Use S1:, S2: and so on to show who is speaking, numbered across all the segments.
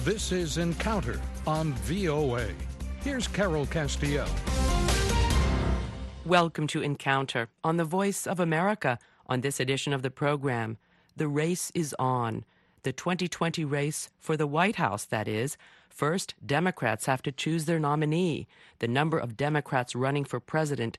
S1: This is Encounter on VOA. Here's Carol Castillo.
S2: Welcome to Encounter on the Voice of America. On this edition of the program, the race is on. The 2020 race for the White House, that is. First, Democrats have to choose their nominee. The number of Democrats running for president,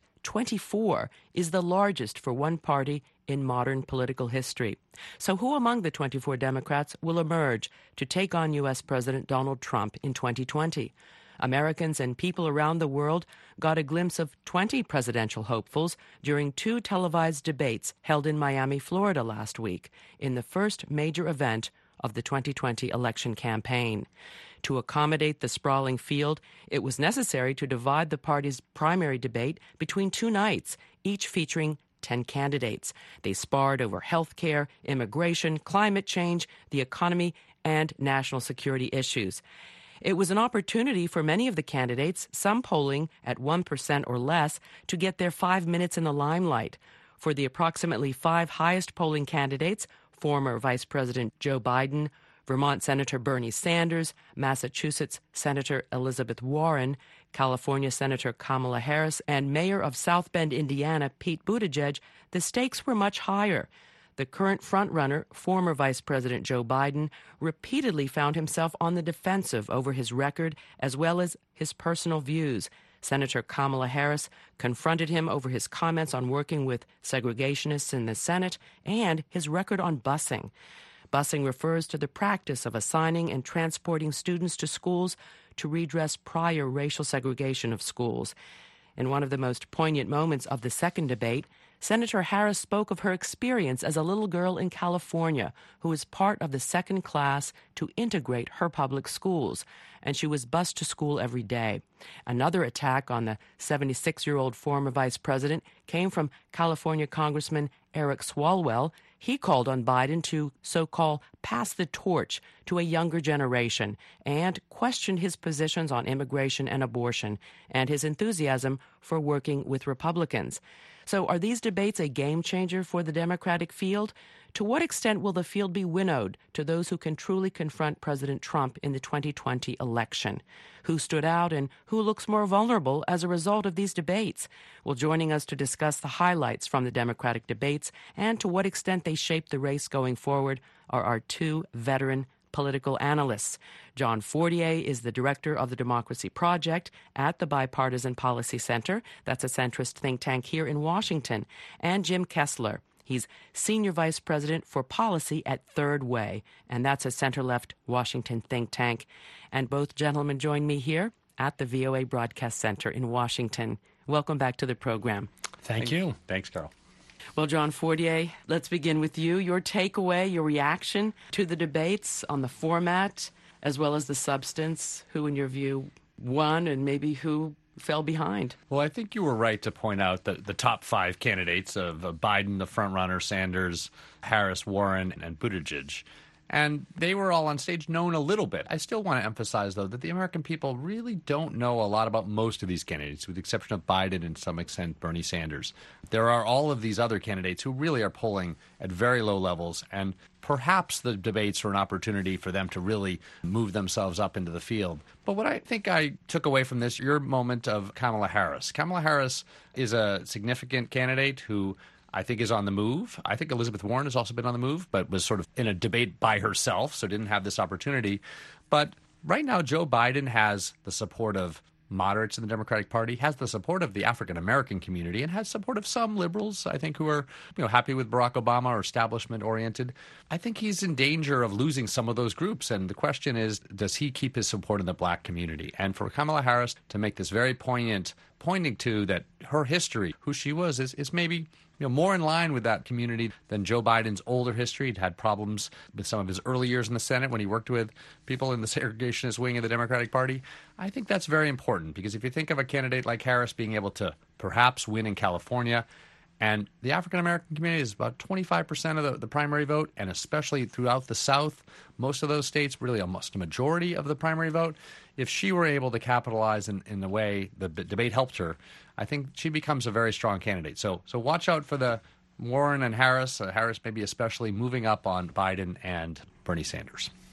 S2: 24, is the largest for one party in modern political history. So who among the 24 Democrats will emerge to take on U.S. President Donald Trump in 2020? Americans and people around the world got a glimpse of 20 presidential hopefuls during two televised debates held in Miami, Florida last week, in the first major event of the 2020 election campaign. To accommodate the sprawling field, it was necessary to divide the party's primary debate between two nights, each featuring 10 candidates. They sparred over health care, immigration, climate change, the economy, and national security issues. It was an opportunity for many of the candidates, some polling at 1% or less, to get their 5 minutes in the limelight. For the approximately 5 highest polling candidates, former Vice President Joe Biden, Vermont Senator Bernie Sanders, Massachusetts Senator Elizabeth Warren, California Senator Kamala Harris, and Mayor of South Bend, Indiana, Pete Buttigieg, the stakes were much higher. The current frontrunner, former Vice President Joe Biden, repeatedly found himself on the defensive over his record as well as his personal views. Senator Kamala Harris confronted him over his comments on working with segregationists in the Senate and his record on busing. Busing refers to the practice of assigning and transporting students to schools to redress prior racial segregation of schools. In one of the most poignant moments of the second debate, Senator Harris spoke of her experience as a little girl in California who was part of the second class to integrate her public schools, and she was bused to school every day. Another attack on the 76-year-old former vice president came from California Congressman Eric Swalwell. He called on Biden to so-called pass the torch to a younger generation and questioned his positions on immigration and abortion and his enthusiasm for working with Republicans. So are these debates a game changer for the Democratic field? To what extent will the field be winnowed to those who can truly confront President Trump in the 2020 election? Who stood out and who looks more vulnerable as a result of these debates? Well, joining us to discuss the highlights from the Democratic debates and to what extent they shape the race going forward are our two veteran political analysts. John Fortier is the director of the Democracy Project at the Bipartisan Policy Center. That's a centrist think tank here in Washington. And Jim Kessler. He's senior vice president for policy at Third Way, and that's a center-left Washington think tank. And both gentlemen join me here at the VOA Broadcast Center in Washington. Welcome back to the program.
S3: Thank you.
S4: Thanks, Carol.
S2: Well, John Fortier, let's begin with you. Your takeaway, your reaction to the debates on the format as well as the substance. Who, in your view, won and maybe who fell behind?
S4: Well, I think you were right to point out that the top 5 candidates of Biden, the frontrunner, Sanders, Harris, Warren, and Buttigieg. And they were all on stage known a little bit. I still want to emphasize, though, that the American people really don't know a lot about most of these candidates, with the exception of Biden and, to some extent, Bernie Sanders. There are all of these other candidates who really are polling at very low levels, and perhaps the debates were an opportunity for them to really move themselves up into the field. But what I think I took away from this, your moment of Kamala Harris. Kamala Harris is a significant candidate who I think is on the move. I think Elizabeth Warren has also been on the move, but was sort of in a debate by herself, so didn't have this opportunity. But right now, Joe Biden has the support of moderates in the Democratic Party, has the support of the African-American community, and has support of some liberals, I think, who are happy with Barack Obama or establishment-oriented. I think he's in danger of losing some of those groups, and the question is, does he keep his support in the black community? And for Kamala Harris to make this very poignant, pointing to that her history, who she was, is maybe more in line with that community than Joe Biden's older history. He'd had problems with some of his early years in the Senate when he worked with people in the segregationist wing of the Democratic Party. I think that's very important because if you think of a candidate like Harris being able to perhaps win in California, and the African-American community is about 25% of the primary vote, and especially throughout the South, most of those states, really almost a majority of the primary vote. If she were able to capitalize in the way the debate helped her, I think she becomes a very strong candidate. So watch out for the Warren and Harris, Harris maybe especially moving up on Biden and Bernie Sanders.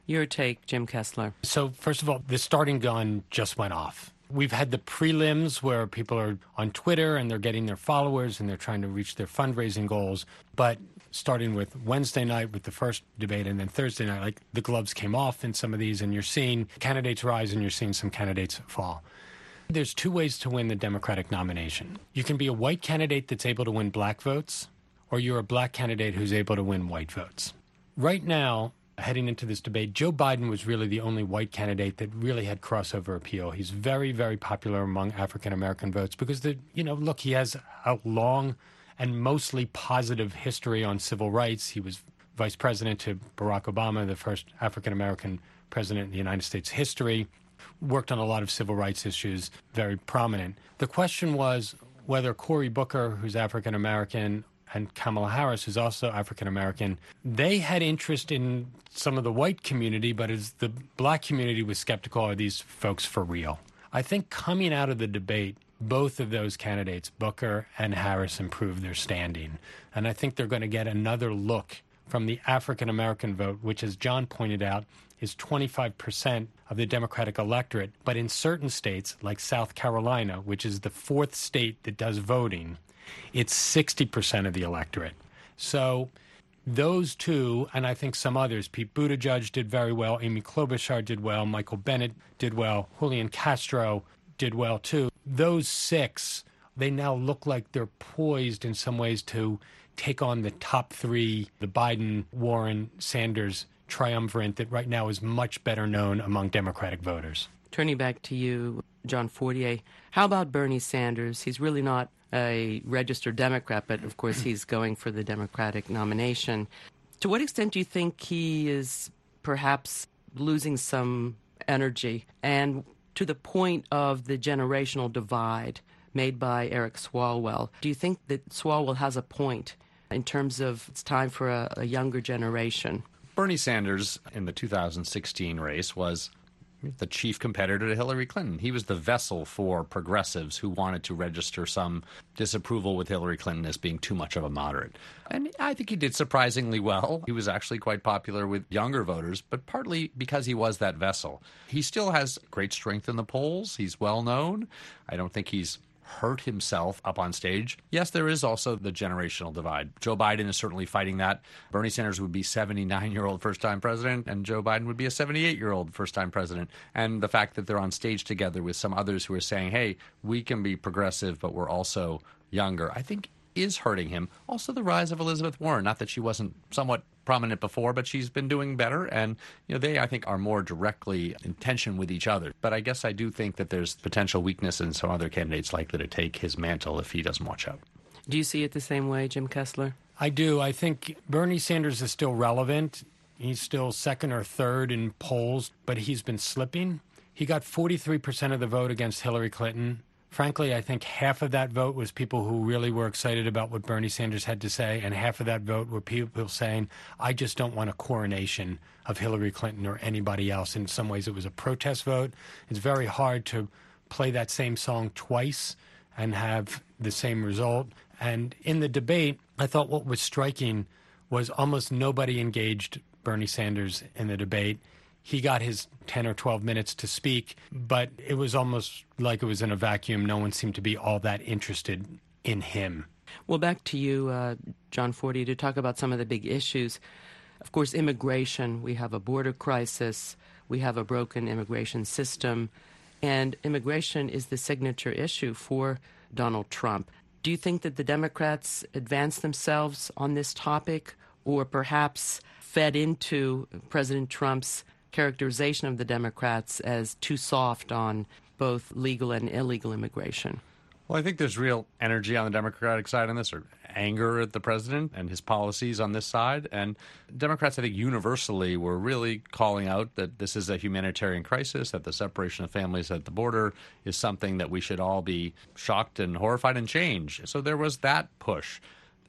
S2: Your take, Jim Kessler.
S3: So, first of all, the starting gun just went off. We've had the prelims where people are on Twitter and they're getting their followers and they're trying to reach their fundraising goals. But starting with Wednesday night with the first debate and then Thursday night, like the gloves came off in some of these and you're seeing candidates rise and you're seeing some candidates fall. There's two ways to win the Democratic nomination. You can be a white candidate that's able to win black votes, or you're a black candidate who's able to win white votes. Right now, heading into this debate, Joe Biden was really the only white candidate that really had crossover appeal. He's very, very popular among African-American votes because, look, he has a long and mostly positive history on civil rights. He was vice president to Barack Obama, the first African-American president in the United States history, worked on a lot of civil rights issues, very prominent. The question was whether Cory Booker, who's African-American, and Kamala Harris, who's also African-American, they had interest in some of the white community, but as the black community was skeptical, are these folks for real? I think coming out of the debate, both of those candidates, Booker and Harris, improved their standing. And I think they're going to get another look from the African-American vote, which, as John pointed out, is 25% of the Democratic electorate. But in certain states, like South Carolina, which is the fourth state that does voting, it's 60% of the electorate. So those two, and I think some others, Pete Buttigieg did very well, Amy Klobuchar did well, Michael Bennet did well, Julian Castro did well too. Those six, they now look like they're poised in some ways to take on the top three, the Biden, Warren, Sanders triumvirate that right now is much better known among Democratic voters.
S2: Turning back to you, John Fortier, how about Bernie Sanders? He's really not a registered Democrat, but of course he's going for the Democratic nomination. To what extent do you think he is perhaps losing some energy? And to the point of the generational divide made by Eric Swalwell, do you think that Swalwell has a point in terms of it's time for a younger generation?
S4: Bernie Sanders in the 2016 race was the chief competitor to Hillary Clinton. He was the vessel for progressives who wanted to register some disapproval with Hillary Clinton as being too much of a moderate. And I think he did surprisingly well. He was actually quite popular with younger voters, but partly because he was that vessel. He still has great strength in the polls. He's well known. I don't think he's hurt himself up on stage. Yes, there is also the generational divide. Joe Biden is certainly fighting that. Bernie Sanders would be 79-year-old first-time president, and Joe Biden would be a 78-year-old first-time president. And the fact that they're on stage together with some others who are saying, hey, we can be progressive, but we're also younger, I think is hurting him. Also the rise of Elizabeth Warren, not that she wasn't somewhat prominent before, but she's been doing better. And, they, I think, are more directly in tension with each other. But I guess I do think that there's potential weakness in some other candidates likely to take his mantle if he doesn't watch out.
S2: Do you see it the same way, Jim Kessler?
S3: I do. I think Bernie Sanders is still relevant. He's still second or third in polls, but he's been slipping. He got 43% of the vote against Hillary Clinton. Frankly, I think half of that vote was people who really were excited about what Bernie Sanders had to say, and half of that vote were people saying, I just don't want a coronation of Hillary Clinton or anybody else. In some ways, it was a protest vote. It's very hard to play that same song twice and have the same result. And in the debate, I thought what was striking was almost nobody engaged Bernie Sanders in the debate. He got his 10 or 12 minutes to speak, but it was almost like it was in a vacuum. No one seemed to be all that interested in him.
S2: Well, back to you, John Fortier, to talk about some of the big issues. Of course, immigration. We have a border crisis. We have a broken immigration system. And immigration is the signature issue for Donald Trump. Do you think that the Democrats advanced themselves on this topic, or perhaps fed into President Trump's characterization of the Democrats as too soft on both legal and illegal immigration?
S4: Well, I think there's real energy on the Democratic side on this, or anger at the president and his policies on this side. And Democrats, I think, universally were really calling out that this is a humanitarian crisis, that the separation of families at the border is something that we should all be shocked and horrified and change. So there was that push.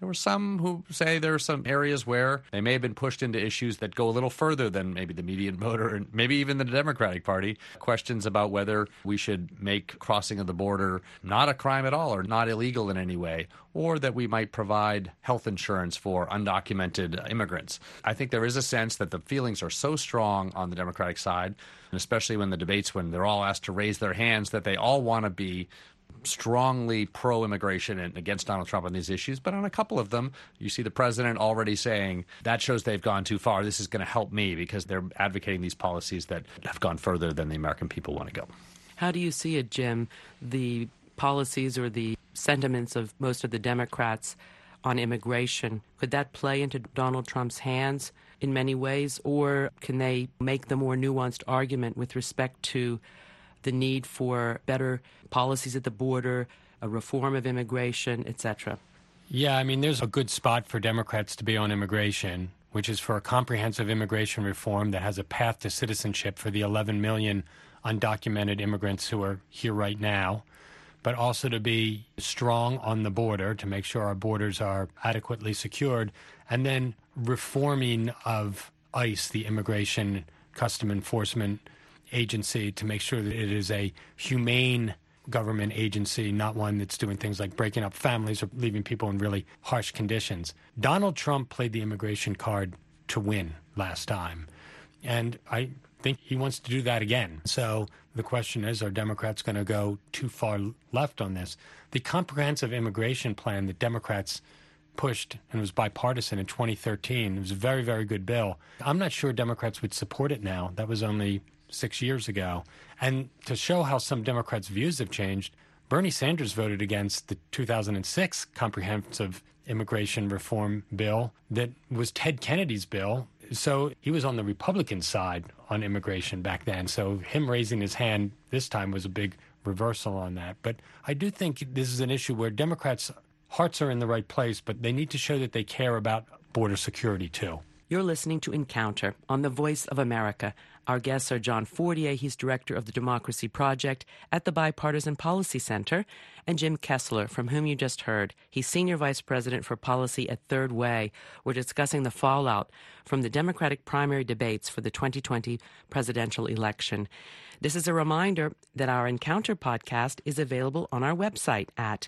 S4: There were some who say there are some areas where they may have been pushed into issues that go a little further than maybe the median voter and maybe even the Democratic Party. Questions about whether we should make crossing of the border not a crime at all or not illegal in any way, or that we might provide health insurance for undocumented immigrants. I think there is a sense that the feelings are so strong on the Democratic side, and especially when the debates, when they're all asked to raise their hands, that they all want to be strongly pro-immigration and against Donald Trump on these issues. But on a couple of them, you see the president already saying, that shows they've gone too far. This is going to help me, because they're advocating these policies that have gone further than the American people want to go.
S2: How do you see it, Jim, the policies or the sentiments of most of the Democrats on immigration? Could that play into Donald Trump's hands in many ways, or can they make the more nuanced argument with respect to the need for better policies at the border, a reform of immigration, etc.?
S3: Yeah, I mean, there's a good spot for Democrats to be on immigration, which is for a comprehensive immigration reform that has a path to citizenship for the 11 million undocumented immigrants who are here right now, but also to be strong on the border to make sure our borders are adequately secured, and then reforming of ICE, the Immigration Custom Enforcement Agency, to make sure that it is a humane government agency, not one that's doing things like breaking up families or leaving people in really harsh conditions. Donald Trump played the immigration card to win last time, and I think he wants to do that again. So the question is, are Democrats going to go too far left on this? The comprehensive immigration plan that Democrats pushed and was bipartisan in 2013, it was a very, very good bill. I'm not sure Democrats would support it now. That was only 6 years ago. And to show how some Democrats' views have changed, Bernie Sanders voted against the 2006 comprehensive immigration reform bill that was Ted Kennedy's bill. So he was on the Republican side on immigration back then. So him raising his hand this time was a big reversal on that. But I do think this is an issue where Democrats' hearts are in the right place, but they need to show that they care about border security too.
S2: You're listening to Encounter on the Voice of America. Our guests are John Fortier, he's director of the Democracy Project at the Bipartisan Policy Center, and Jim Kessler, from whom you just heard. He's senior vice president for policy at Third Way. We're discussing the fallout from the Democratic primary debates for the 2020 presidential election. This is a reminder that our Encounter podcast is available on our website at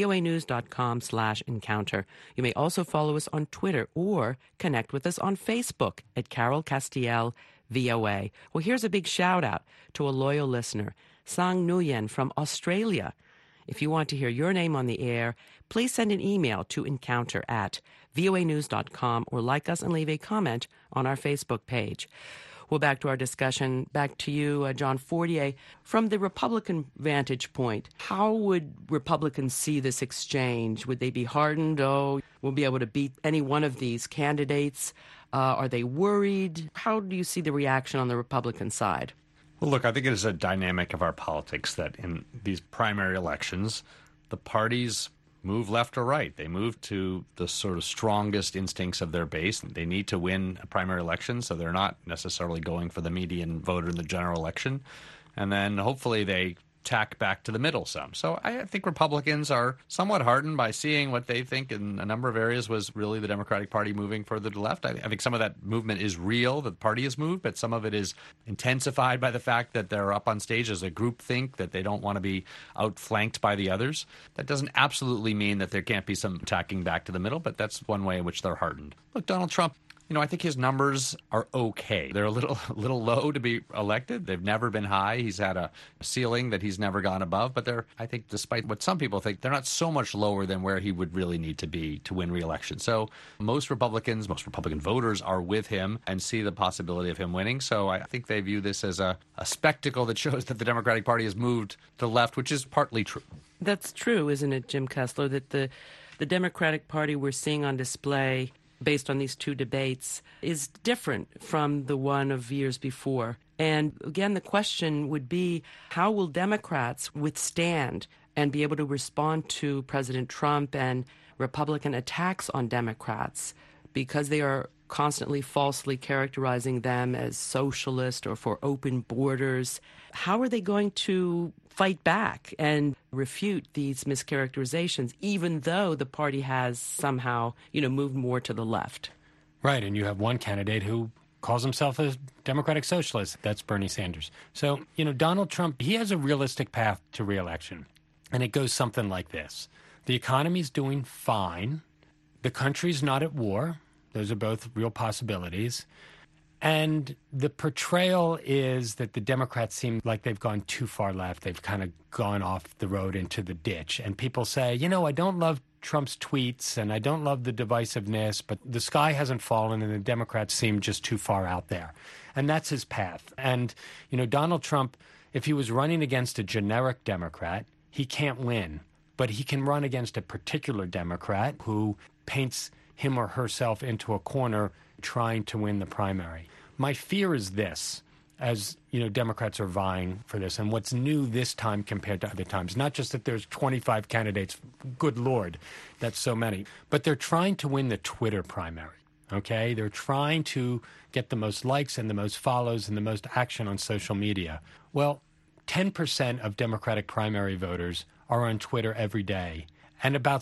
S2: voanews.com/encounter. You may also follow us on Twitter or connect with us on Facebook at Carol Castiel VOA. Well, here's a big shout out to a loyal listener, Sang Nguyen from Australia. If you want to hear your name on the air, please send an email to encounter@voanews.com or like us and leave a comment on our Facebook page. Well, back to our discussion. Back to you, John Fortier. From the Republican vantage point, how would Republicans see this exchange? Would they be hardened? Oh, we'll be able to beat any one of these candidates. Are they worried? How do you see the reaction on the Republican side?
S4: Well, look, I think it is a dynamic of our politics that in these primary elections, the parties move left or right. They move to the sort of strongest instincts of their base. They need to win a primary election, so they're not necessarily going for the median voter in the general election. And then hopefully they tack back to the middle some. So I think Republicans are somewhat hardened by seeing what they think in a number of areas was really the Democratic Party moving further to the left. I think some of that movement is real, the party has moved, but some of it is intensified by the fact that they're up on stage as a group think, that they don't want to be outflanked by the others. That doesn't absolutely mean that there can't be some tacking back to the middle, but that's one way in which they're hardened. Look, Donald Trump, I think his numbers are okay. They're a little low to be elected. They've never been high. He's had a ceiling that he's never gone above. But I think, despite what some people think, they're not so much lower than where he would really need to be to win re-election. So most Republican voters are with him and see the possibility of him winning. So I think they view this as a spectacle that shows that the Democratic Party has moved to the left, which is partly true.
S2: That's true, isn't it, Jim Kessler, that the Democratic Party we're seeing on display based on these two debates is different from the one of years before. And again, the question would be, how will Democrats withstand and be able to respond to President Trump and Republican attacks on Democrats? Because they are constantly falsely characterizing them as socialist or for open borders. How are they going to fight back and refute these mischaracterizations, even though the party has somehow, moved more to the left?
S3: Right, and you have one candidate who calls himself a democratic socialist. That's Bernie Sanders. So, Donald Trump, he has a realistic path to re-election, and it goes something like this. The economy's doing fine. The country's not at war. Those are both real possibilities. And the portrayal is that the Democrats seem like they've gone too far left. They've kind of gone off the road into the ditch. And people say, I don't love Trump's tweets and I don't love the divisiveness, but the sky hasn't fallen and the Democrats seem just too far out there. And that's his path. And, Donald Trump, if he was running against a generic Democrat, he can't win. But he can run against a particular Democrat who paints him or herself into a corner trying to win the primary. My fear is this, as Democrats are vying for this, and what's new this time compared to other times, not just that there's 25 candidates, good Lord, that's so many, but they're trying to win the Twitter primary, okay? They're trying to get the most likes and the most follows and the most action on social media. Well, 10% of Democratic primary voters are on Twitter every day, and about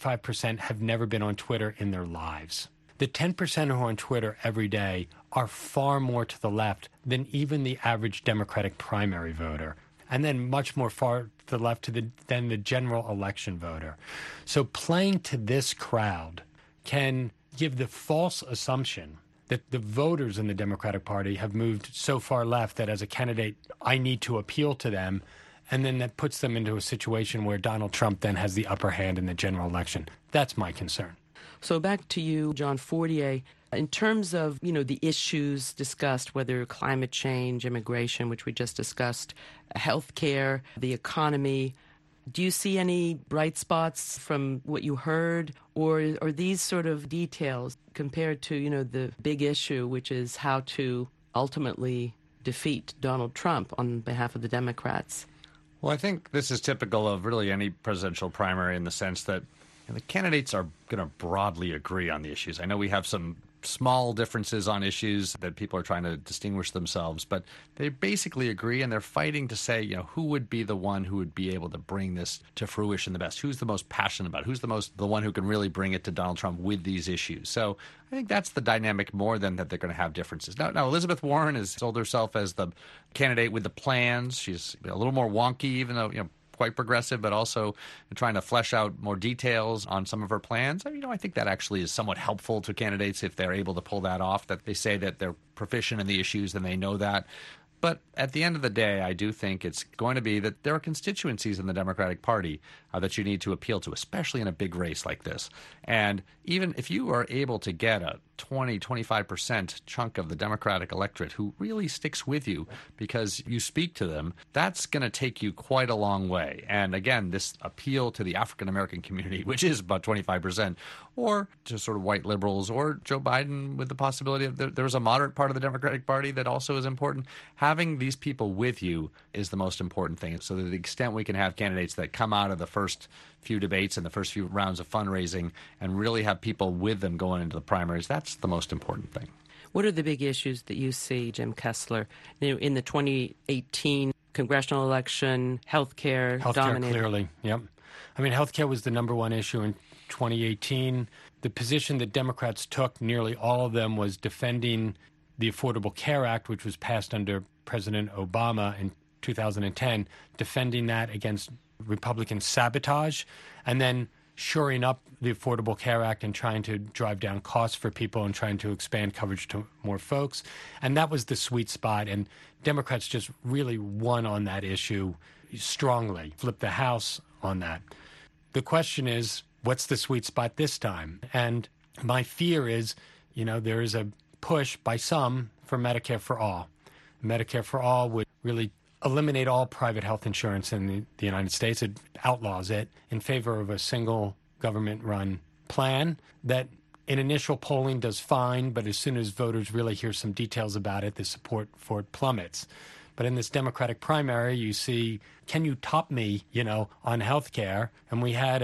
S3: 65% have never been on Twitter in their lives. The 10% who are on Twitter every day are far more to the left than even the average Democratic primary voter, and then much more far to the left than the general election voter. So playing to this crowd can give the false assumption that the voters in the Democratic Party have moved so far left that as a candidate, I need to appeal to them, and then that puts them into a situation where Donald Trump then has the upper hand in the general election. That's my concern.
S2: So back to you, John Fortier. In terms of, the issues discussed, whether climate change, immigration, which we just discussed, healthcare, the economy, do you see any bright spots from what you heard, or are these sort of details compared to, the big issue, which is how to ultimately defeat Donald Trump on behalf of the Democrats?
S4: Well, I think this is typical of really any presidential primary in the sense that the candidates are going to broadly agree on the issues. I know we have some small differences on issues that people are trying to distinguish themselves, but they basically agree, and they're fighting to say, who would be the one who would be able to bring this to fruition the best? Who's the most passionate about it? Who's the one who can really bring it to Donald Trump with these issues? So I think that's the dynamic more than that they're going to have differences. Now Elizabeth Warren has sold herself as the candidate with the plans. She's a little more wonky, even though, quite progressive, but also trying to flesh out more details on some of her plans. I think that actually is somewhat helpful to candidates if they're able to pull that off, that they say that they're proficient in the issues and they know that. But at the end of the day, I do think it's going to be that there are constituencies in the Democratic Party that you need to appeal to, especially in a big race like this. And even if you are able to get a 20-25% chunk of the Democratic electorate who really sticks with you because you speak to them, that's going to take you quite a long way. And again, this appeal to the African-American community, which is about 25%, or to sort of white liberals, or Joe Biden with the possibility of there's a moderate part of the Democratic Party that also is important. Having these people with you is the most important thing. So to the extent we can have candidates that come out of the first few debates and the first few rounds of fundraising and really have people with them going into the primaries, that's the most important thing.
S2: What are the big issues that you see, Jim Kessler, in the 2018 congressional election? Healthcare dominated.
S3: Clearly, yep. Healthcare was the number one issue in 2018. The position that Democrats took, nearly all of them, was defending the Affordable Care Act, which was passed under President Obama in 2010, defending that against Republican sabotage, and then shoring up the Affordable Care Act and trying to drive down costs for people and trying to expand coverage to more folks. And that was the sweet spot, and Democrats just really won on that issue strongly, flipped the House on that. The question is, what's the sweet spot this time? And my fear is, there is a push by some for Medicare for all. Medicare for all would really eliminate all private health insurance in the United States. It outlaws it in favor of a single government-run plan that in initial polling does fine, but as soon as voters really hear some details about it, the support for it plummets. But in this Democratic primary, you see, can you top me, on health care? And we had a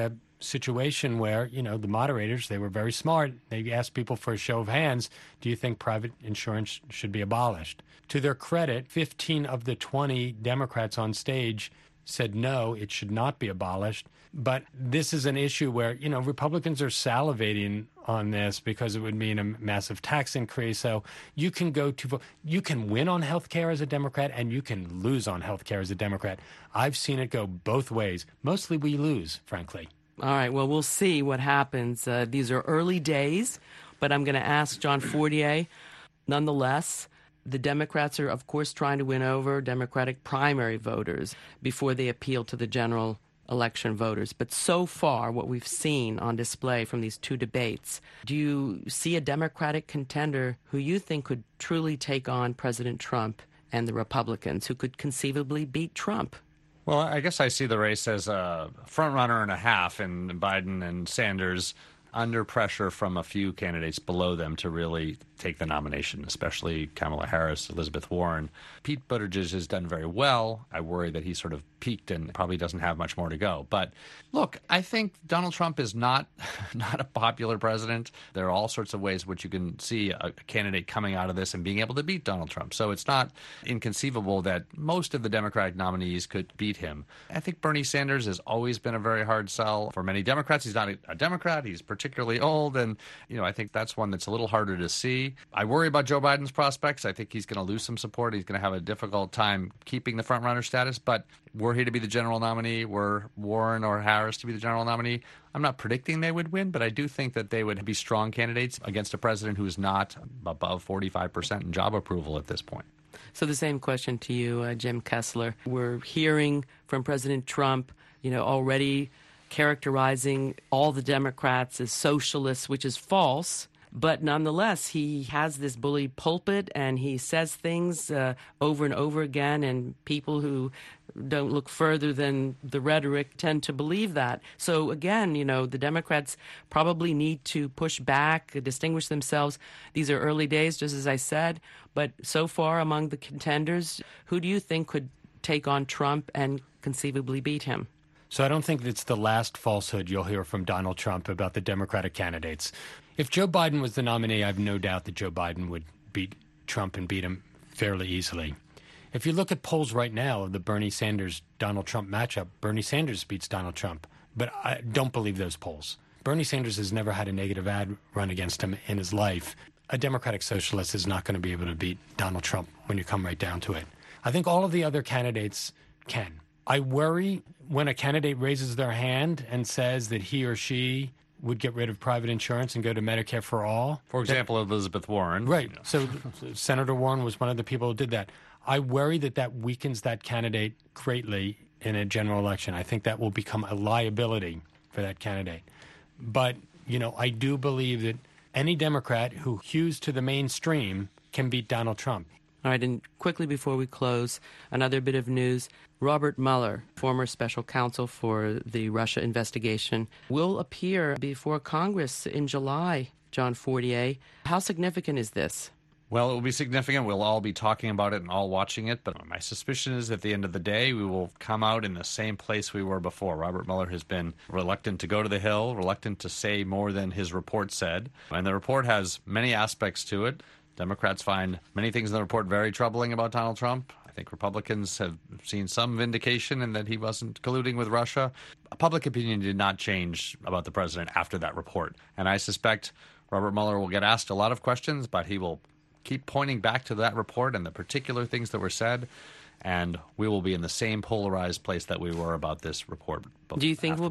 S3: situation where, the moderators, they were very smart. They asked people for a show of hands, do you think private insurance should be abolished? To their credit, 15 of the 20 Democrats on stage said no, it should not be abolished. But this is an issue where, Republicans are salivating on this because it would mean a massive tax increase. So you can you can win on health care as a Democrat and you can lose on health care as a Democrat. I've seen it go both ways. Mostly we lose, frankly.
S2: All right, well, we'll see what happens. These are early days, but I'm going to ask John Fortier. Nonetheless, the Democrats are, of course, trying to win over Democratic primary voters before they appeal to the general election voters. But so far, what we've seen on display from these two debates, do you see a Democratic contender who you think could truly take on President Trump and the Republicans, who could conceivably beat Trump?
S4: Well, I guess I see the race as a front runner and a half in Biden and Sanders, under pressure from a few candidates below them to really take the nomination, especially Kamala Harris, Elizabeth Warren. Pete Buttigieg has done very well. I worry that he sort of peaked and probably doesn't have much more to go. But look, I think Donald Trump is not a popular president. There are all sorts of ways in which you can see a candidate coming out of this and being able to beat Donald Trump. So it's not inconceivable that most of the Democratic nominees could beat him. I think Bernie Sanders has always been a very hard sell for many Democrats. He's not a Democrat. He's particularly old. And, I think that's one that's a little harder to see. I worry about Joe Biden's prospects. I think he's going to lose some support. He's going to have a difficult time keeping the front runner status. But were he to be the general nominee, were Warren or Harris to be the general nominee, I'm not predicting they would win, but I do think that they would be strong candidates against a president who is not above 45% in job approval at this point.
S2: So the same question to you, Jim Kessler. We're hearing from President Trump, already characterizing all the Democrats as socialists, which is false. But nonetheless, he has this bully pulpit and he says things over and over again, and people who don't look further than the rhetoric tend to believe that. So again, the Democrats probably need to push back, distinguish themselves. These are early days, just as I said. But so far among the contenders, who do you think could take on Trump and conceivably beat him?
S3: So I don't think it's the last falsehood you'll hear from Donald Trump about the Democratic candidates. If Joe Biden was the nominee, I have no doubt that Joe Biden would beat Trump and beat him fairly easily. If you look at polls right now of the Bernie Sanders-Donald Trump matchup, Bernie Sanders beats Donald Trump. But I don't believe those polls. Bernie Sanders has never had a negative ad run against him in his life. A Democratic socialist is not going to be able to beat Donald Trump when you come right down to it. I think all of the other candidates can. I worry when a candidate raises their hand and says that he or she would get rid of private insurance and go to Medicare for all.
S4: For example, Elizabeth Warren.
S3: Right. So Senator Warren was one of the people who did that. I worry that weakens that candidate greatly in a general election. I think that will become a liability for that candidate. But, I do believe that any Democrat who hews to the mainstream can beat Donald Trump.
S2: All right, and quickly before we close, another bit of news. Robert Mueller, former special counsel for the Russia investigation, will appear before Congress in July, John Fortier. How significant is this?
S4: Well, it will be significant. We'll all be talking about it and all watching it. But my suspicion is at the end of the day, we will come out in the same place we were before. Robert Mueller has been reluctant to go to the Hill, reluctant to say more than his report said. And the report has many aspects to it. Democrats find many things in the report very troubling about Donald Trump. I think Republicans have seen some vindication in that he wasn't colluding with Russia. Public opinion did not change about the president after that report. And I suspect Robert Mueller will get asked a lot of questions, but he will keep pointing back to that report and the particular things that were said. And we will be in the same polarized place that we were about this report.
S2: Do you think we'll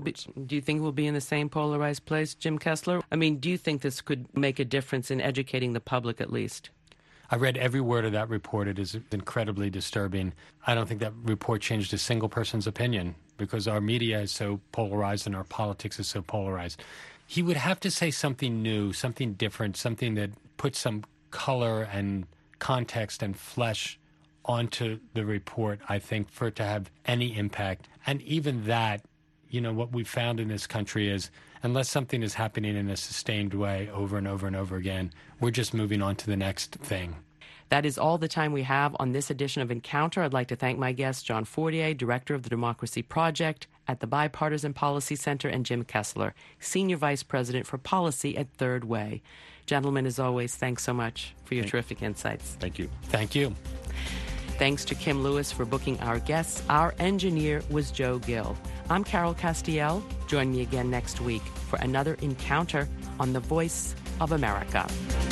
S2: be in the same polarized place, Jim Kessler? I mean, do you think this could make a difference in educating the public at least?
S3: I read every word of that report. It is incredibly disturbing. I don't think that report changed a single person's opinion because our media is so polarized and our politics is so polarized. He would have to say something new, something different, something that puts some color and context and flesh onto the report, I think, for it to have any impact. And even that, what we've found in this country is unless something is happening in a sustained way over and over and over again, we're just moving on to the next thing.
S2: That is all the time we have on this edition of Encounter. I'd like to thank my guest, John Fortier, director of the Democracy Project, at the Bipartisan Policy Center, and Jim Kessler, Senior Vice President for Policy at Third Way. Gentlemen, as always, thanks so much for your terrific insights.
S4: Thank you.
S3: Thank you.
S2: Thanks to Kim Lewis for booking our guests. Our engineer was Joe Gill. I'm Carol Castiel. Join me again next week for another encounter on The Voice of America.